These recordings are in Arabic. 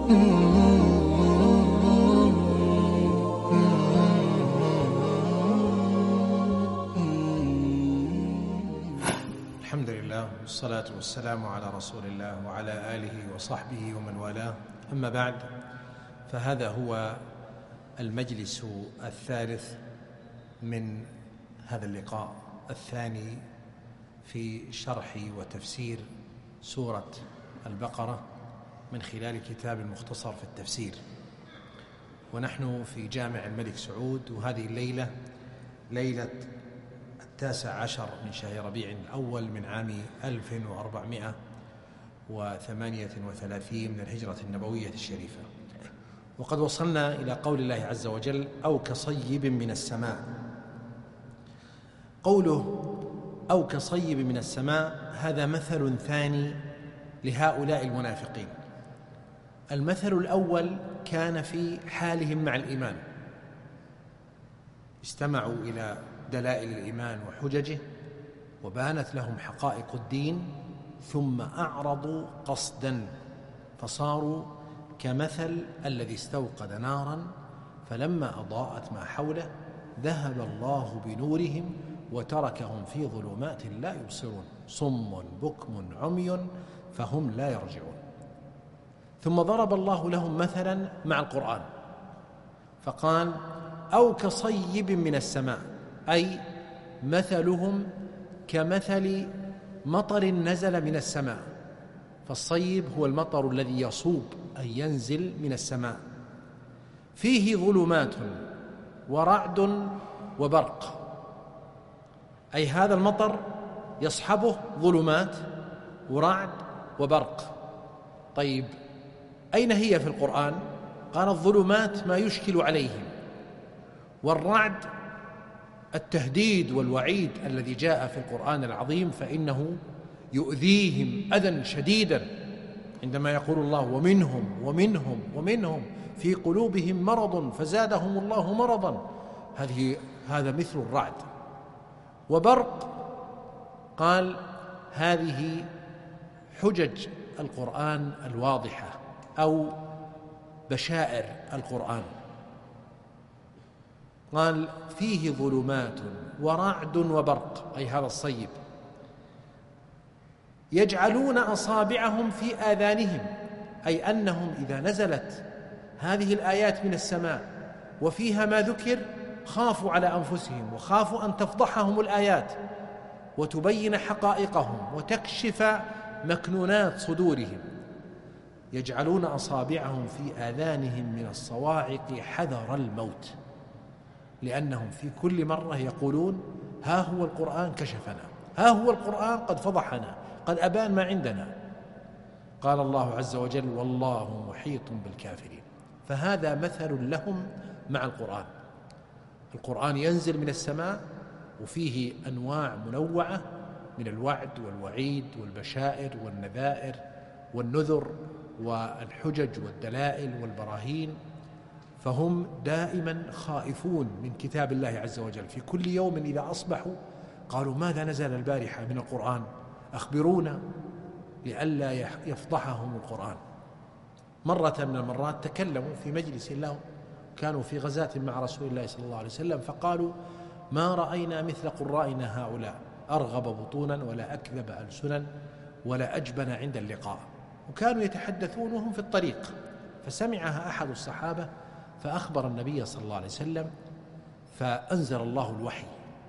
الحمد لله والصلاة والسلام على رسول الله وعلى آله وصحبه ومن والاه، أما بعد، فهذا هو المجلس الثالث من هذا اللقاء الثاني في شرح وتفسير سورة البقرة من خلال كتاب المختصر في التفسير. ونحن في جامع الملك سعود، وهذه الليلة ليلة 19 من شهر ربيع الأول من عام 1438 من الهجرة النبوية الشريفة. وقد وصلنا إلى قول الله عز وجل: أو كصيب من السماء. قوله أو كصيب من السماء هذا مثل ثاني لهؤلاء المنافقين. المثل الأول كان في حالهم مع الإيمان، استمعوا إلى دلائل الإيمان وحججه وبانت لهم حقائق الدين، ثم أعرضوا قصدا فصاروا كمثل الذي استوقد نارا فلما أضاءت ما حوله ذهب الله بنورهم وتركهم في ظلمات لا يبصرون، صم بكم عمي فهم لا يرجعون. ثم ضرب الله لهم مثلا مع القرآن فقال: أو كصيب من السماء، أي مثلهم كمثل مطر نزل من السماء. فالصيب هو المطر الذي يصوب أي ينزل من السماء، فيه ظلمات ورعد وبرق، أي هذا المطر يصحبه ظلمات ورعد وبرق. طيب، أين هي في القرآن؟ قال: الظلمات ما يشكل عليهم، والرعد التهديد والوعيد الذي جاء في القرآن العظيم، فإنه يؤذيهم أذى شديدا عندما يقول الله: ومنهم في قلوبهم مرض فزادهم الله مرضا. هذا مثل الرعد. وبرق قال: هذه حجج القرآن الواضحة أو بشائر القرآن. قال: فيه ظلمات ورعد وبرق، أي هذا الصيب، يجعلون أصابعهم في آذانهم، أي أنهم إذا نزلت هذه الآيات من السماء وفيها ما ذكر خافوا على أنفسهم وخافوا أن تفضحهم الآيات وتبين حقائقهم وتكشف مكنونات صدورهم، يجعلون أصابعهم في آذانهم من الصواعق حذر الموت، لأنهم في كل مرة يقولون: ها هو القرآن كشفنا، ها هو القرآن قد فضحنا، قد أبان ما عندنا. قال الله عز وجل: والله محيط بالكافرين. فهذا مثل لهم مع القرآن. القرآن ينزل من السماء وفيه أنواع منوعة من الوعد والوعيد والبشائر والنذائر والنذر والحجج والدلائل والبراهين، فهم دائما خائفون من كتاب الله عز وجل. في كل يوم إذا أصبحوا قالوا: ماذا نزل البارحة من القرآن؟ أخبرونا، لئلا يفضحهم القرآن. مرة من المرات تكلموا في مجلس لهم، كانوا في غزاة مع رسول الله صلى الله عليه وسلم، فقالوا: ما رأينا مثل قرائنا هؤلاء، أرغب بطونا ولا أكذب ألسنا ولا أجبن عند اللقاء. وكانوا يتحدثون وهم في الطريق، فسمعها أحد الصحابة فأخبر النبي صلى الله عليه وسلم، فأنزل الله الوحي: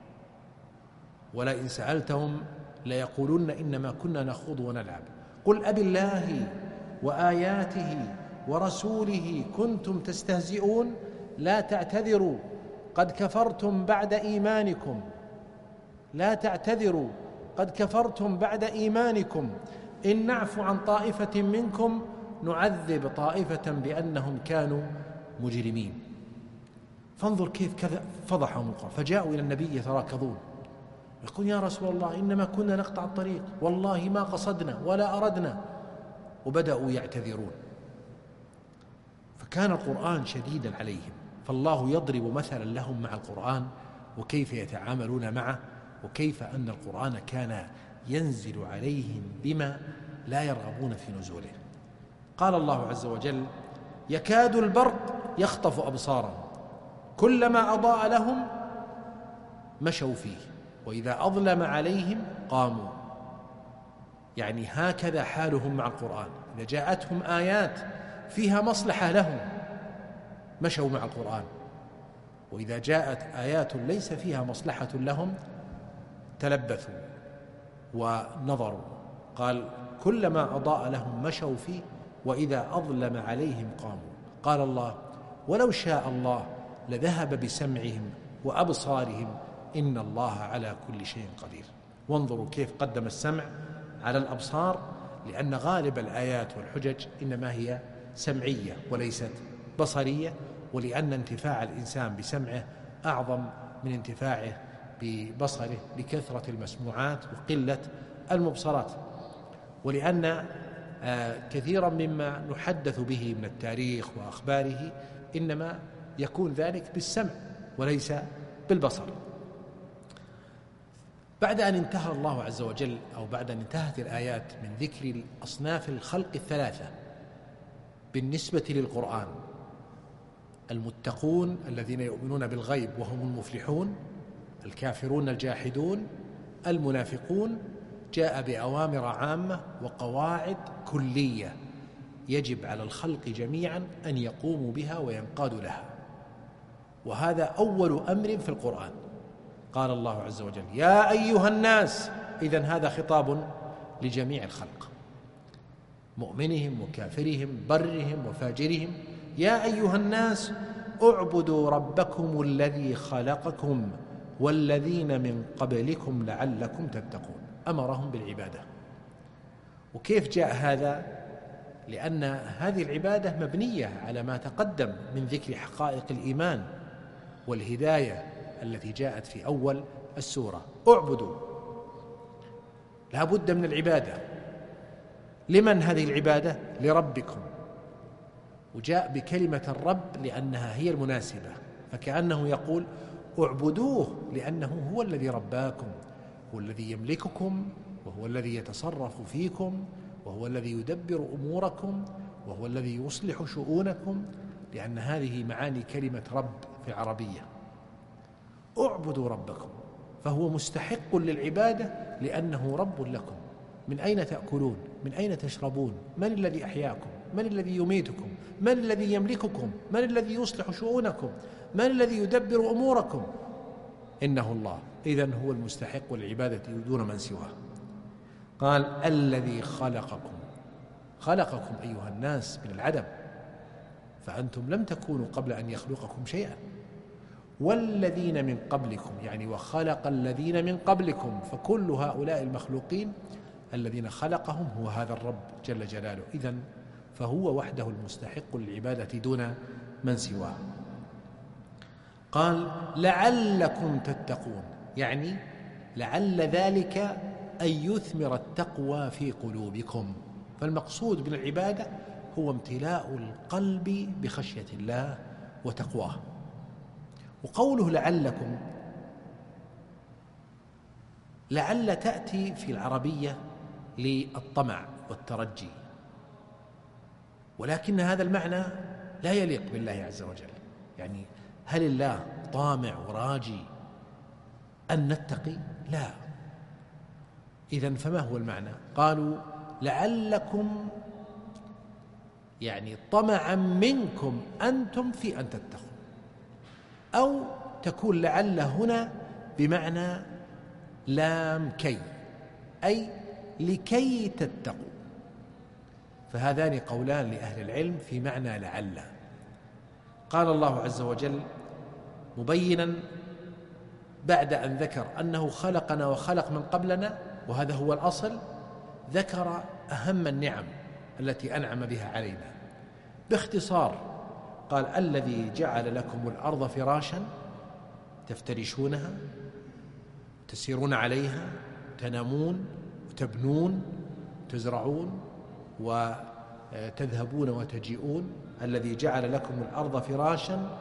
ولئن سألتهم ليقولن إنما كنا نخوض ونلعب، قل أبي الله وآياته ورسوله كنتم تستهزئون لا تعتذروا قد كفرتم بعد إيمانكم، لا تعتذروا قد كفرتم بعد إيمانكم، إن نعفو عن طائفة منكم نعذب طائفة بأنهم كانوا مجرمين. فانظر كيف كذا فضحهم القرآن، فجاءوا إلى النبي يتراكضون يقول: يا رسول الله، إنما كنا نقطع الطريق، والله ما قصدنا ولا أردنا، وبدأوا يعتذرون. فكان القرآن شديدا عليهم، فالله يضرب مثلا لهم مع القرآن وكيف يتعاملون معه، وكيف أن القرآن كان ينزل عليهم بما لا يرغبون في نزوله. قال الله عز وجل: يكاد البرق يخطف أبصارهم كلما أضاء لهم مشوا فيه وإذا أظلم عليهم قاموا. يعني هكذا حالهم مع القرآن، إذا جاءتهم آيات فيها مصلحة لهم مشوا مع القرآن، وإذا جاءت آيات ليس فيها مصلحة لهم تلبثوا ونظروا. قال كلما أضاء لهم مشوا فيه وإذا أظلم عليهم قاموا. قال الله ولو شاء الله لذهب بسمعهم وأبصارهم إن الله على كل شيء قدير. وانظروا كيف قدم السمع على الأبصار، لأن غالب الآيات والحجج إنما هي سمعية وليست بصرية، ولأن انتفاع الإنسان بسمعه أعظم من انتفاعه ببصره لكثرة المسموعات وقلة المبصرات، ولأن كثيرا مما نحدث به من التاريخ وأخباره إنما يكون ذلك بالسمع وليس بالبصر. بعد أن انتهى الله عز وجل، أو بعد أن انتهت الآيات من ذكر أصناف الخلق الثلاثة بالنسبة للقرآن، المتقون الذين يؤمنون بالغيب وهم المفلحون، الكافرون الجاحدون، المنافقون، جاء بأوامر عامة وقواعد كلية يجب على الخلق جميعا أن يقوموا بها وينقادوا لها، وهذا أول أمر في القرآن. قال الله عز وجل يا أيها الناس، إذن هذا خطاب لجميع الخلق، مؤمنهم وكافرهم، برهم وفاجرهم. يا أيها الناس اعبدوا ربكم الذي خلقكم والذين من قبلكم لعلكم تتقون. أمرهم بالعبادة. وكيف جاء هذا؟ لأن هذه العبادة مبنية على ما تقدم من ذكر حقائق الإيمان والهداية التي جاءت في أول السورة. اعبدوا، لا بد من العبادة. لمن هذه العبادة؟ لربكم، وجاء بكلمة الرب لأنها هي المناسبة، فكأنه يقول اعبدوه لأنه هو الذي رباكم، هو الذي يملككم، وهو الذي يتصرف فيكم، وهو الذي يدبر أموركم، وهو الذي يصلح شؤونكم، لأن هذه معاني كلمة رب في العربية. اعبدوا ربكم، فهو مستحق للعبادة لأنه رب لكم. من أين تأكلون؟ من أين تشربون؟ من الذي أحياكم؟ من الذي يميتكم؟ من الذي يملككم؟ من الذي يصلح شؤونكم؟ من الذي يدبر أموركم؟ إنه الله. إذن هو المستحق للعبادة دون من سواه. قال الذي خلقكم، خلقكم أيها الناس من العدم، فأنتم لم تكونوا قبل أن يخلقكم شيئا. والذين من قبلكم، يعني وخلق الذين من قبلكم، فكل هؤلاء المخلوقين الذين خلقهم هو هذا الرب جل جلاله. إذن فهو وحده المستحق للعبادة دون من سواه. قال لعلكم تتقون، يعني لعل ذلك أن يثمر التقوى في قلوبكم. فالمقصود من العبادة هو امتلاء القلب بخشية الله وتقواه. وقوله لعلكم، لعل تأتي في العربية للطمع والترجي، ولكن هذا المعنى لا يليق بالله عز وجل. يعني هل الله طامع وراجي أن نتقي؟ لا. إذن فما هو المعنى؟ قالوا لعلكم، يعني طمعا منكم أنتم في أن تتقوا، أو تكون لعل هنا بمعنى لام كي، أي لكي تتقوا. فهذان قولان لأهل العلم في معنى لعل. قال الله عز وجل مبينا بعد أن ذكر أنه خلقنا وخلق من قبلنا، وهذا هو الأصل، ذكر أهم النعم التي أنعم بها علينا باختصار. قال الذي جعل لكم الأرض فراشا تفترشونها، تسيرون عليها، تنامون وتبنون، تزرعون وتذهبون وتجيئون. الذي جعل لكم الأرض فراشا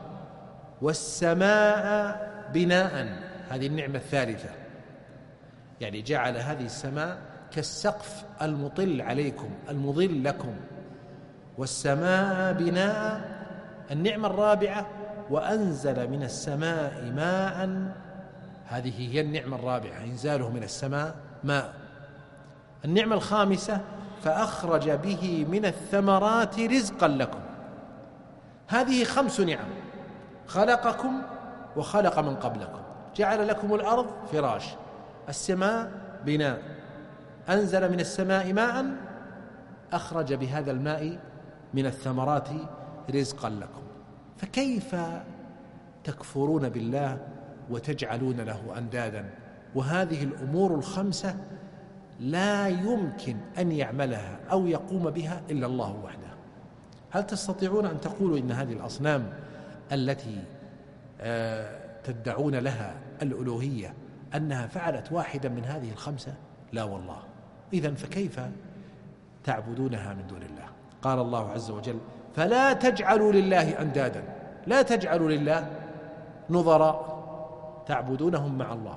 والسماء بناء، هذه النعمة الثالثة، يعني جعل هذه السماء كالسقف المطل عليكم المظل لكم، والسماء بناء. النعمة الرابعة وأنزل من السماء ماء، هذه هي النعمة الرابعة، إنزاله من السماء ماء. النعمة الخامسة فأخرج به من الثمرات رزقا لكم. هذه 5 نعم: خلقكم وخلق من قبلكم، جعل لكم الأرض فراش، السماء بناء، أنزل من السماء ماء، أخرج بهذا الماء من الثمرات رزقا لكم. فكيف تكفرون بالله وتجعلون له أندادا؟ وهذه الأمور ال5 لا يمكن أن يعملها أو يقوم بها إلا الله وحده. هل تستطيعون أن تقولوا إن هذه الأصنام التي تدعون لها الألوهية أنها فعلت واحدا من هذه ال5؟ لا والله. إذن فكيف تعبدونها من دون الله؟ قال الله عز وجل: فلا تجعلوا لله أندادا، لا تجعلوا لله نظراء تعبدونهم مع الله.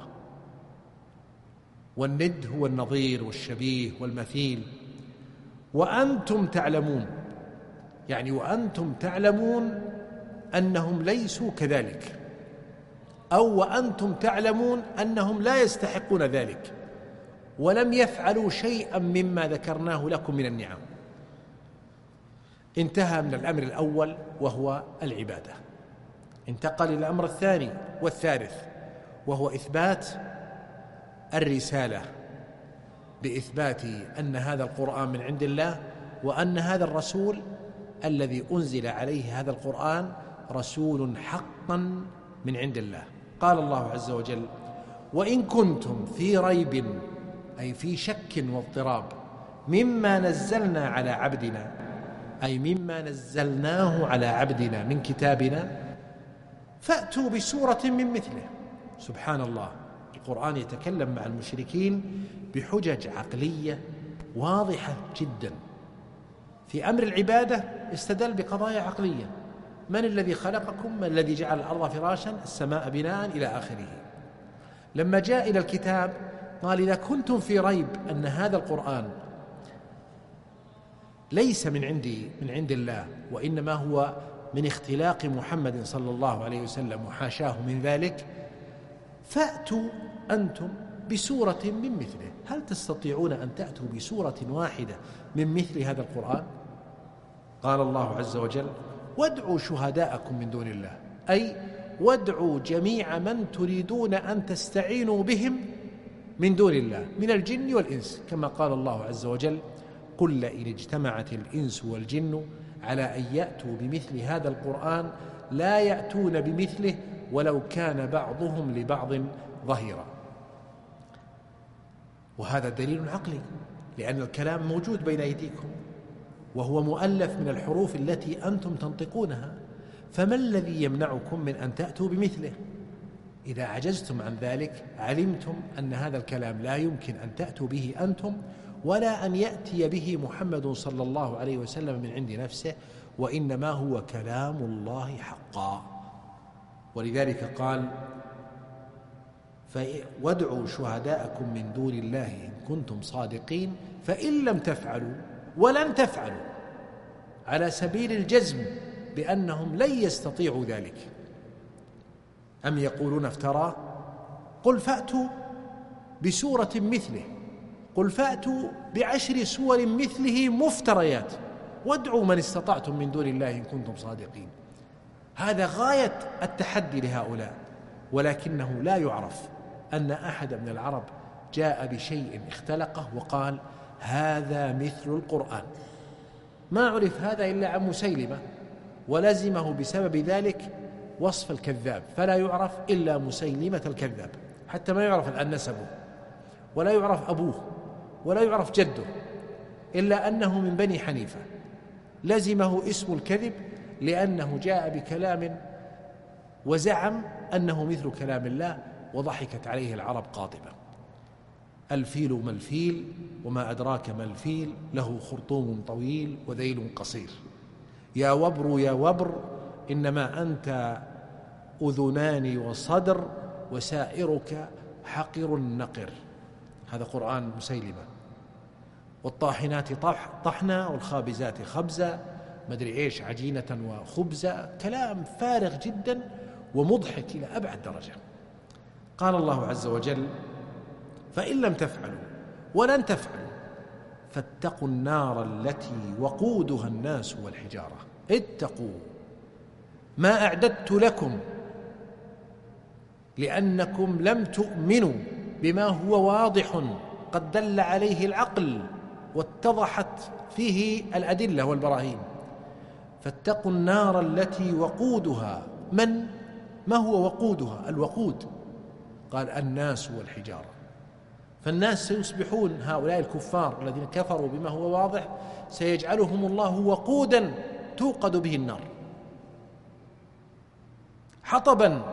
والند هو النظير والشبيه والمثيل. وأنتم تعلمون، يعني وأنتم تعلمون أنهم ليسوا كذلك، أو وأنتم تعلمون أنهم لا يستحقون ذلك ولم يفعلوا شيئا مما ذكرناه لكم من النعم. انتهى من الأمر الأول وهو العبادة، انتقل إلى الأمر الثاني والثالث وهو إثبات الرسالة، بإثبات أن هذا القرآن من عند الله، وأن هذا الرسول الذي أنزل عليه هذا القرآن رسول حقا من عند الله. قال الله عز وجل: وإن كنتم في ريب، أي في شك واضطراب، مما نزلنا على عبدنا، أي مما نزلناه على عبدنا من كتابنا، فأتوا بسورة من مثله. سبحان الله، القرآن يتكلم مع المشركين بحجج عقلية واضحة جدا. في أمر العبادة استدل بقضايا عقلية: من الذي خلقكم؟ من الذي جعل الأرض فراشا؟ السماء بناء، إلى آخره. لما جاء إلى الكتاب قال: إذا كنتم في ريب أن هذا القرآن ليس من عند الله، وإنما هو من اختلاق محمد صلى الله عليه وسلم وحاشاه من ذلك، فأتوا أنتم بسورة من مثله. هل تستطيعون أن تأتوا بسورة واحدة من مثل هذا القرآن؟ قال الله عز وجل: وادعوا شهداءكم من دون الله، أي وادعوا جميع من تريدون أن تستعينوا بهم من دون الله من الجن والإنس، كما قال الله عز وجل: قل لئن اجتمعت الإنس والجن على أن يأتوا بمثل هذا القرآن لا يأتون بمثله ولو كان بعضهم لبعض ظهيرا. وهذا دليل عقلي، لأن الكلام موجود بين أيديكم وهو مؤلف من الحروف التي أنتم تنطقونها، فما الذي يمنعكم من أن تأتوا بمثله؟ إذا عجزتم عن ذلك علمتم أن هذا الكلام لا يمكن أن تأتوا به أنتم، ولا أن يأتي به محمد صلى الله عليه وسلم من عند نفسه، وإنما هو كلام الله حقا. ولذلك قال: وادعوا شهداءكم من دون الله إن كنتم صادقين، فإن لم تفعلوا ولن تفعلوا، على سبيل الجزم بأنهم لن يستطيعوا ذلك. أم يقولون افتراه؟ قل فأتوا بسورة مثله، قل فأتوا ب10 سور مثله مفتريات، وادعوا من استطعتم من دون الله إن كنتم صادقين. هذا غاية التحدي لهؤلاء، ولكنه لا يعرف أن أحد من العرب جاء بشيء اختلقه وقال: هذا مثل القرآن. ما عرف هذا إلا عن مسيلمة، ولزمه بسبب ذلك وصف الكذاب، فلا يعرف إلا مسيلمة الكذاب، حتى ما يعرف الآن نسبه، ولا يعرف أبوه، ولا يعرف جده، إلا أنه من بني حنيفة. لزمه اسم الكذب لأنه جاء بكلام وزعم أنه مثل كلام الله، وضحكت عليه العرب قاطبة. الفيل ما الفيل وما أدراك ما الفيل، له خرطوم طويل وذيل قصير، يا وبر يا وبر إنما أنت أذنان وصدر وسائرك حقر النقر. هذا قرآن مسيلمة. والطاحنات طحنا والخابزات خبزا مدري إيش عجينة وخبزة، كلام فارغ جدا ومضحك إلى أبعد درجة. قال الله عز وجل: فإن لم تفعلوا ولن تفعلوا فاتقوا النار التي وقودها الناس والحجارة. اتقوا ما أعددت لكم لأنكم لم تؤمنوا بما هو واضح قد دل عليه العقل واتضحت فيه الأدلة والبراهين. فاتقوا النار التي وقودها ما هو وقودها؟ الوقود قال الناس والحجارة. فالناس سيصبحون هؤلاء الكفار الذين كفروا بما هو واضح سيجعلهم الله وقودا توقد به النار، حطبا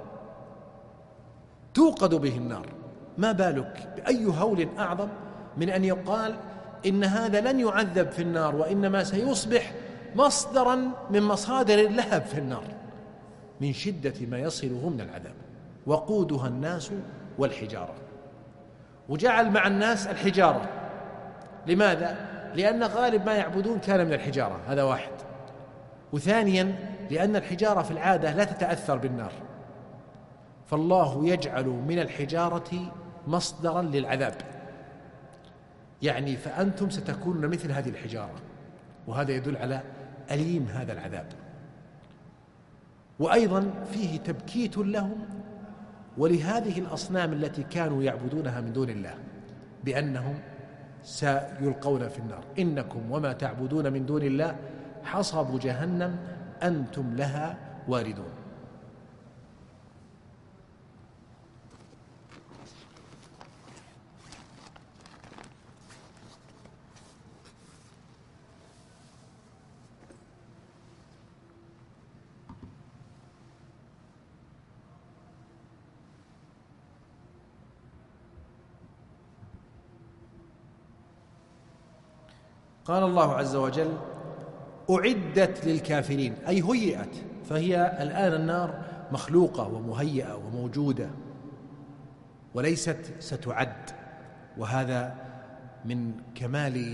توقد به النار. ما بالك بأي هول أعظم من أن يقال إن هذا لن يعذب في النار وإنما سيصبح مصدرا من مصادر اللهب في النار من شدة ما يصله من العذاب. وقودها الناس والحجارة، وجعل مع الناس الحجارة. لماذا؟ لأن غالب ما يعبدون كان من الحجارة، هذا واحد. وثانيا لأن الحجارة في العادة لا تتأثر بالنار، فالله يجعل من الحجارة مصدرا للعذاب، يعني فأنتم ستكونون مثل هذه الحجارة، وهذا يدل على أليم هذا العذاب. وأيضا فيه تبكيت لهم ولهذه الأصنام التي كانوا يعبدونها من دون الله بأنهم سيلقون في النار: إنكم وما تعبدون من دون الله حصب جهنم أنتم لها واردون. قال الله عز وجل: أعدت للكافرين، أي هيئت، فهي الآن النار مخلوقة ومهيئة وموجودة وليست ستعد. وهذا من كمال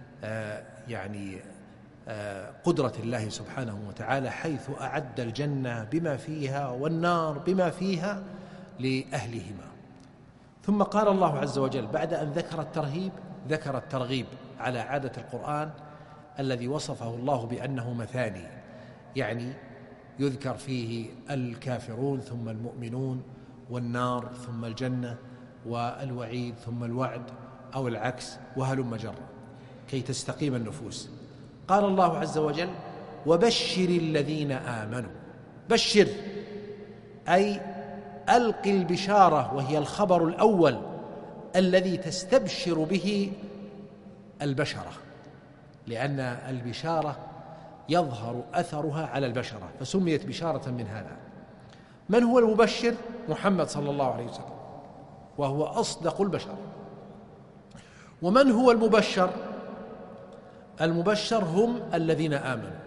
قدرة الله سبحانه وتعالى، حيث أعد الجنة بما فيها والنار بما فيها لأهلهما. ثم قال الله عز وجل بعد أن ذكر الترهيب ذكر الترغيب على عادة القرآن الذي وصفه الله بأنه مثاني، يعني يذكر فيه الكافرون ثم المؤمنون، والنار ثم الجنة، والوعيد ثم الوعد، أو العكس، وهلم جرا كي تستقيم النفوس. قال الله عز وجل: وبشر الذين آمنوا. بشر أي ألق البشارة، وهي الخبر الأول الذي تستبشر به البشرة، لأن البشارة يظهر أثرها على البشرة فسميت بشارة من هذا. من هو المبشر؟ محمد صلى الله عليه وسلم، وهو أصدق البشر. ومن هو المبشر؟ المبشر هم الذين آمنوا.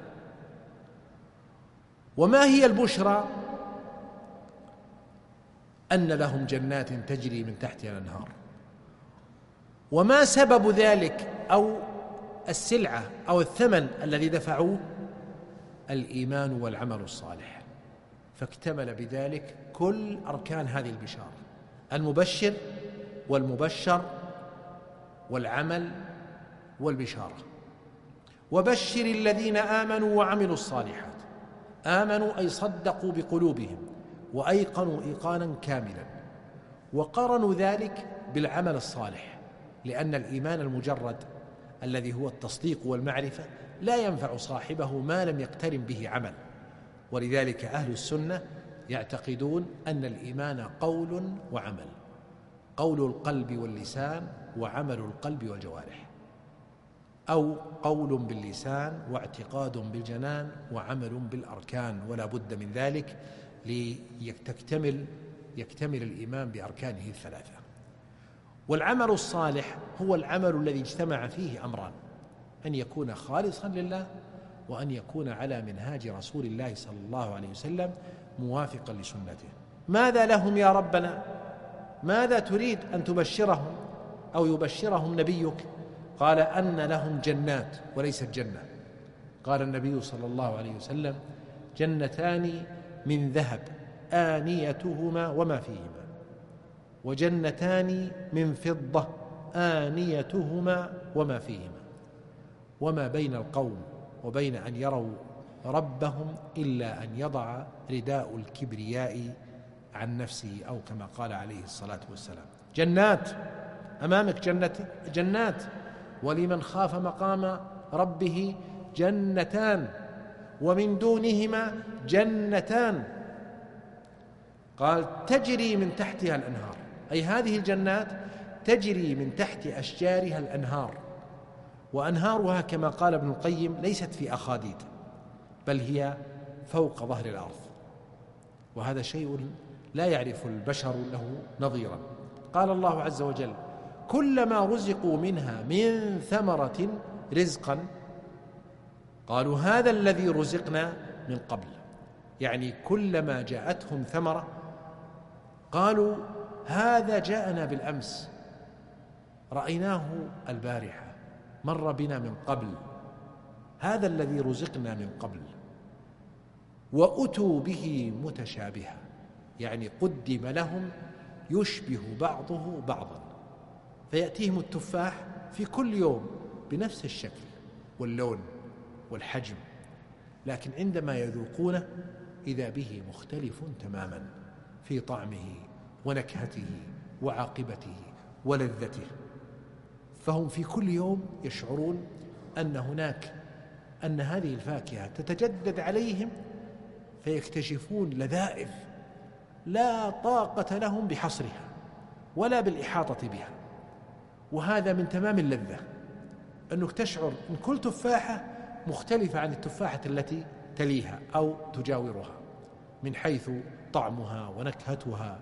وما هي البشرى؟ أن لهم جنات تجري من تحتها الأنهار. وما سبب ذلك أو السلعة أو الثمن الذي دفعوه؟ الإيمان والعمل الصالح. فاكتمل بذلك كل أركان هذه البشارة: المبشر والمبشر والعمل والبشارة. وبشر الذين آمنوا وعملوا الصالحات. آمنوا أي صدقوا بقلوبهم وأيقنوا إيقانا كاملا، وقرنوا ذلك بالعمل الصالح، لأن الإيمان المجرد الذي هو التصديق والمعرفة لا ينفع صاحبه ما لم يقترن به عمل. ولذلك أهل السنة يعتقدون أن الإيمان قول وعمل، قول القلب واللسان وعمل القلب والجوارح، أو قول باللسان واعتقاد بالجنان وعمل بالأركان، ولا بد من ذلك يكتمل الإيمان بأركانه الثلاثة. والعمل الصالح هو العمل الذي اجتمع فيه أمران: أن يكون خالصا لله، وأن يكون على منهاج رسول الله صلى الله عليه وسلم موافقا لسنته. ماذا لهم يا ربنا؟ ماذا تريد أن تبشرهم أو يبشرهم نبيك؟ قال: أن لهم جنات، وليست جنة، قال النبي صلى الله عليه وسلم: جنتان من ذهب آنيتهما وما فيهما، وجنتان من فضة آنيتهما وما فيهما، وما بين القوم وبين أن يروا ربهم إلا أن يضع رداء الكبرياء عن نفسه، أو كما قال عليه الصلاة والسلام. جنات أمامك، جنات، ولمن خاف مقام ربه جنتان، ومن دونهما جنتان. قال: تجري من تحتها الأنهار، أي هذه الجنات تجري من تحت أشجارها الأنهار، وأنهارها كما قال ابن القيم ليست في أخاديد، بل هي فوق ظهر الأرض، وهذا شيء لا يعرف البشر له نظيرا. قال الله عز وجل: كلما رزقوا منها من ثمرة رزقا قالوا هذا الذي رزقنا من قبل، يعني كلما جاءتهم ثمرة قالوا هذا جاءنا بالأمس، رأيناه البارحة، مر بنا من قبل، هذا الذي رزقنا من قبل. وأتوا به متشابها، يعني قدم لهم يشبه بعضه بعضا، فيأتيهم التفاح في كل يوم بنفس الشكل واللون والحجم، لكن عندما يذوقونه إذا به مختلف تماما في طعمه ونكهته وعاقبته ولذته. فهم في كل يوم يشعرون أن هذه الفاكهة تتجدد عليهم، فيكتشفون لذائذ لا طاقة لهم بحصرها ولا بالإحاطة بها. وهذا من تمام اللذة، أنك تشعر أن كل تفاحة مختلفة عن التفاحة التي تليها أو تجاورها من حيث طعمها ونكهتها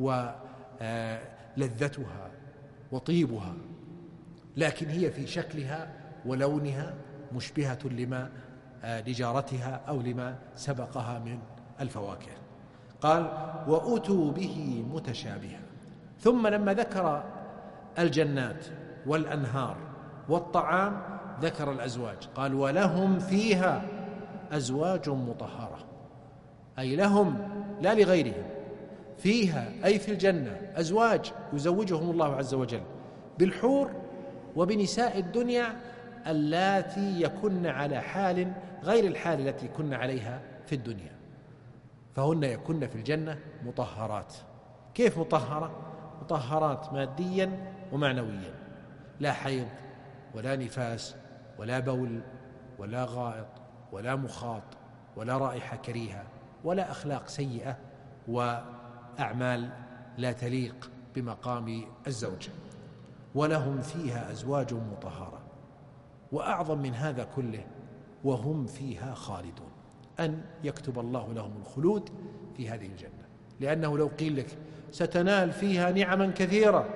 ولذتها وطيبها، لكن هي في شكلها ولونها مشبهة لجارتها أو لما سبقها من الفواكه. قال: وأتوا به متشابها. ثم لما ذكر الجنات والأنهار والطعام ذكر الأزواج، قال: ولهم فيها أزواج مطهرة، أي لهم لا لغيرهم، فيها أي في الجنة أزواج يزوجهم الله عز وجل بالحور وبنساء الدنيا اللاتي يكن على حال غير الحال التي كن عليها في الدنيا، فهن يكن في الجنة مطهرات. كيف مطهرة؟ مطهرات ماديا ومعنويا، لا حيض ولا نفاس ولا بول ولا غائط ولا مخاط ولا رائحة كريهة ولا أخلاق سيئة وأعمال لا تليق بمقام الزوج. ولهم فيها أزواج مطهرة، وأعظم من هذا كله وهم فيها خالدون، أن يكتب الله لهم الخلود في هذه الجنة. لأنه لو قيل لك ستنال فيها نعما كثيرة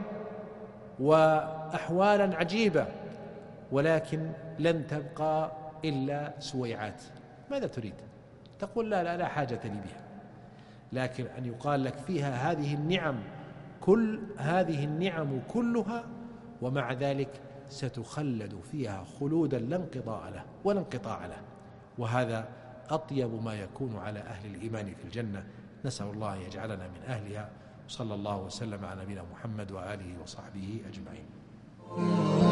وأحوالا عجيبة ولكن لن تبقى إلا سويعات، ماذا تريد؟ تقول لا حاجة لي بها. لكن أن يقال لك فيها هذه النعم، كل هذه النعم كلها، ومع ذلك ستخلد فيها خلودا لا انقضاء له ولا انقطاع له، وهذا أطيب ما يكون على أهل الإيمان في الجنة. نسأل الله يجعلنا من أهلها. صلى الله وسلم على نبينا محمد وآله وصحبه أجمعين.